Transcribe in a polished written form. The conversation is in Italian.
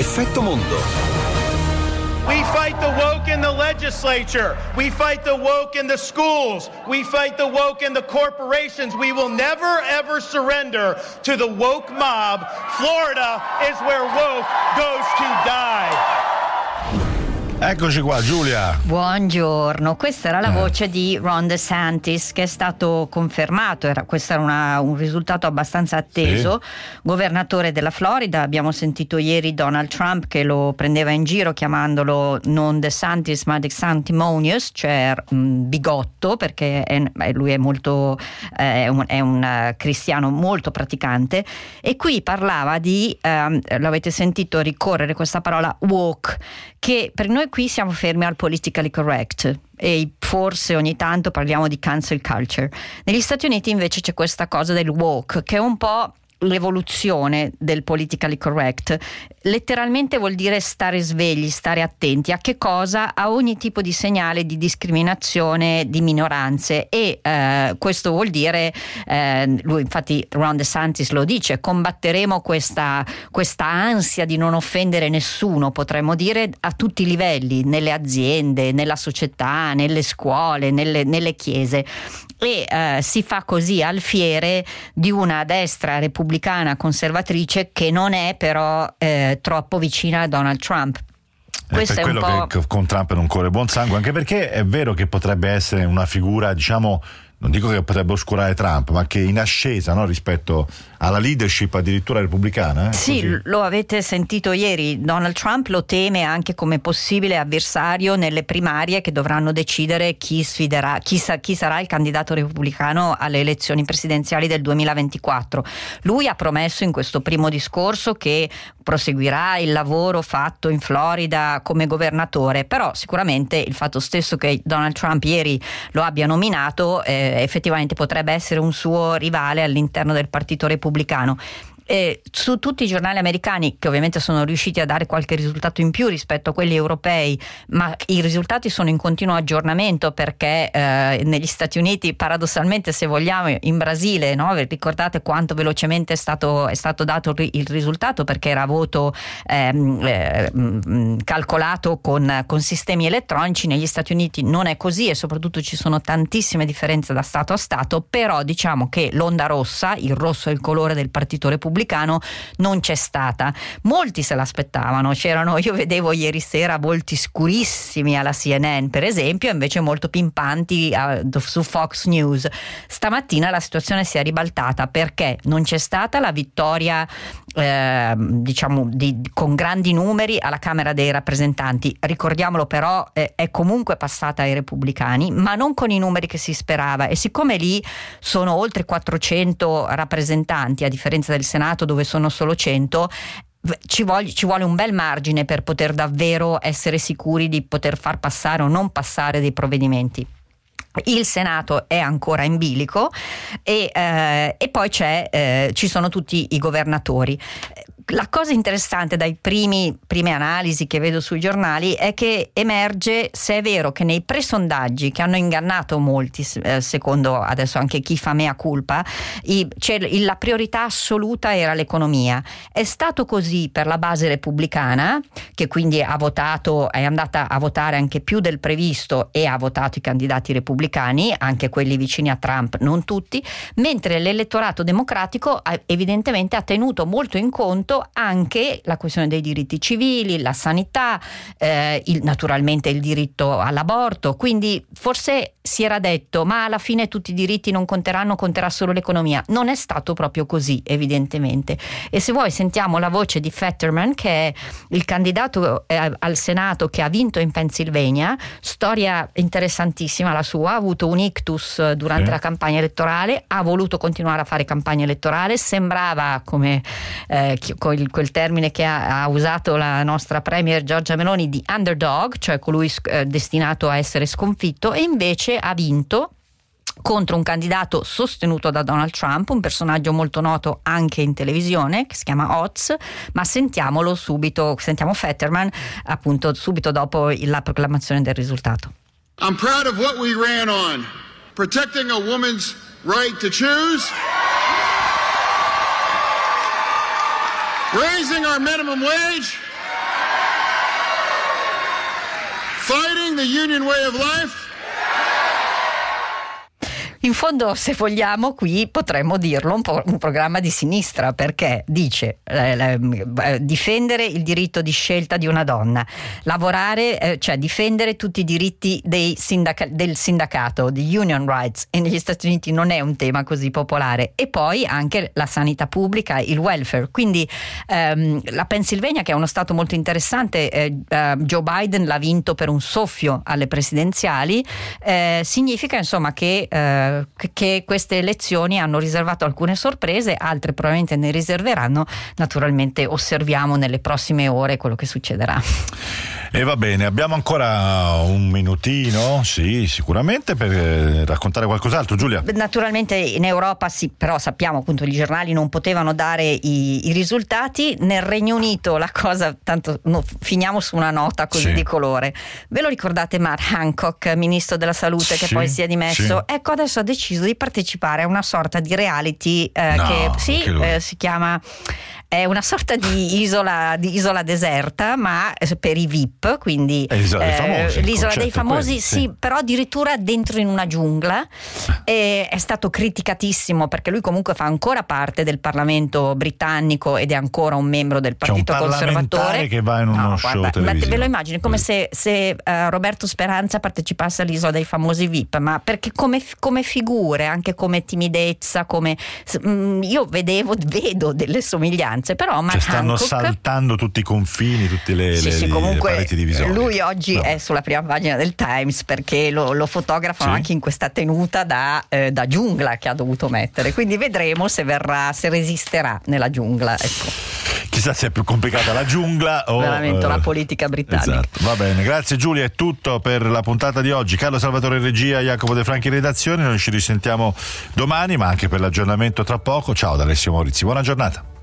Effetto Mondo. We fight the woke in the legislature. We fight the woke in the schools. We fight the woke in the corporations. We will never, ever surrender to the woke mob. Florida is where woke goes to die. Eccoci qua, Giulia. Buongiorno, questa era la voce di Ron DeSantis, che è stato confermato. Questo era un risultato abbastanza atteso. Sì. Governatore della Florida. Abbiamo sentito ieri Donald Trump che lo prendeva in giro chiamandolo non DeSantis ma DeSantimonious, cioè bigotto, perché lui è molto è un cristiano molto praticante, e qui parlava di l'avete sentito ricorrere questa parola woke, che per noi qui siamo fermi al politically correct e forse ogni tanto parliamo di cancel culture. Negli Stati Uniti invece c'è questa cosa del woke, che è un po' l'evoluzione del politically correct. Letteralmente vuol dire stare svegli, stare attenti a che cosa? A ogni tipo di segnale di discriminazione di minoranze, e questo vuol dire lui, infatti Ron DeSantis lo dice, combatteremo questa ansia di non offendere nessuno, potremmo dire, a tutti i livelli, nelle aziende, nella società, nelle scuole, nelle chiese, e si fa così al fiere di una destra repubblicana conservatrice che non è però troppo vicina a Donald Trump. Questo per quello è un po' che con Trump non corre buon sangue, anche perché è vero che potrebbe essere una figura, diciamo, non dico che potrebbe oscurare Trump, ma che in ascesa, no, rispetto alla leadership addirittura repubblicana. Sì, così. Lo avete sentito ieri, Donald Trump lo teme anche come possibile avversario nelle primarie che dovranno decidere chi sarà il candidato repubblicano alle elezioni presidenziali del 2024. Lui ha promesso in questo primo discorso che proseguirà il lavoro fatto in Florida come governatore, però sicuramente il fatto stesso che Donald Trump ieri lo abbia nominato effettivamente potrebbe essere un suo rivale all'interno del partito repubblicano. Su tutti i giornali americani, che ovviamente sono riusciti a dare qualche risultato in più rispetto a quelli europei, ma i risultati sono in continuo aggiornamento, perché negli Stati Uniti, paradossalmente, se vogliamo, in Brasile, no? Ricordate quanto velocemente è stato dato il risultato, perché era voto calcolato con sistemi elettronici. Negli Stati Uniti non è così, e soprattutto ci sono tantissime differenze da stato a stato, però diciamo che l'onda rossa, il rosso è il colore del partito repubblicano, non c'è stata. Molti se l'aspettavano, io vedevo ieri sera volti scurissimi alla CNN per esempio, invece molto pimpanti su Fox News. Stamattina la situazione si è ribaltata, perché non c'è stata la vittoria con grandi numeri alla Camera dei Rappresentanti. Ricordiamolo però, è comunque passata ai repubblicani, ma non con i numeri che si sperava, e siccome lì sono oltre 400 rappresentanti a differenza del Senato dove sono solo 100, ci vuole un bel margine per poter davvero essere sicuri di poter far passare o non passare dei provvedimenti. Il Senato è ancora in bilico, e poi ci sono tutti i governatori. La cosa interessante dai prime analisi che vedo sui giornali è che emerge, se è vero che nei presondaggi che hanno ingannato molti, secondo adesso anche chi fa mea culpa, la priorità assoluta era l'economia. È stato così per la base repubblicana, che quindi è andata a votare anche più del previsto e ha votato i candidati repubblicani, anche quelli vicini a Trump, non tutti, mentre l'elettorato democratico evidentemente ha tenuto molto in conto anche la questione dei diritti civili, la sanità, naturalmente il diritto all'aborto. Quindi forse si era detto, ma alla fine tutti i diritti non conteranno, conterà solo l'economia. Non è stato proprio così, evidentemente. E se vuoi sentiamo la voce di Fetterman, che è il candidato al Senato che ha vinto in Pennsylvania. Storia interessantissima la sua, ha avuto un ictus durante la campagna elettorale, ha voluto continuare a fare campagna elettorale, sembrava come quel termine che ha usato la nostra premier Giorgia Meloni, di underdog, cioè colui destinato a essere sconfitto, e invece ha vinto contro un candidato sostenuto da Donald Trump, un personaggio molto noto anche in televisione, che si chiama Oz. Ma sentiamo Fetterman appunto subito dopo la proclamazione del risultato. I'm proud of what we ran on, protecting a woman's right to choose, raising our minimum wage, the union way of life? In fondo, se vogliamo, qui potremmo dirlo un po' un programma di sinistra, perché dice difendere il diritto di scelta di una donna, lavorare, cioè difendere tutti i diritti del sindacato, di union rights, e negli Stati Uniti non è un tema così popolare, e poi anche la sanità pubblica, il welfare. Quindi la Pennsylvania, che è uno stato molto interessante, Joe Biden l'ha vinto per un soffio alle presidenziali, significa insomma che queste elezioni hanno riservato alcune sorprese, altre probabilmente ne riserveranno. Naturalmente osserviamo nelle prossime ore quello che succederà. E va bene, abbiamo ancora un minutino, sì, sicuramente, per raccontare qualcos'altro. Giulia? Naturalmente in Europa sì, però sappiamo appunto i giornali non potevano dare i risultati. Nel Regno Unito la cosa, tanto finiamo su una nota così di colore. Ve lo ricordate Matt Hancock, ministro della salute, che poi si è dimesso? Ecco, adesso ha deciso di partecipare a una sorta di reality si chiama, è una sorta di isola deserta, ma per i VIP, quindi l'isola dei famosi, sì, però addirittura dentro in una giungla. E è stato criticatissimo perché lui comunque fa ancora parte del Parlamento britannico ed è ancora un membro del Partito Conservatore. Che va in uno show televisivo. Ve lo immagini come se Roberto Speranza partecipasse all'isola dei famosi VIP, ma perché come figure, anche come timidezza, io vedo delle somiglianze, però stanno Hancock, saltando tutti i confini, tutte le pareti divisorie. Lui oggi è sulla prima pagina del Times perché lo fotografano anche in questa tenuta da giungla che ha dovuto mettere, quindi vedremo se resisterà nella giungla, ecco. Chissà se è più complicata la giungla o veramente la politica britannica. Esatto. Va bene, grazie Giulia, è tutto per la puntata di oggi. Carlo Salvatore in regia, Jacopo De Franchi in redazione. Noi ci risentiamo domani, ma anche per l'aggiornamento tra poco. Ciao da Alessio Morizzi, buona giornata.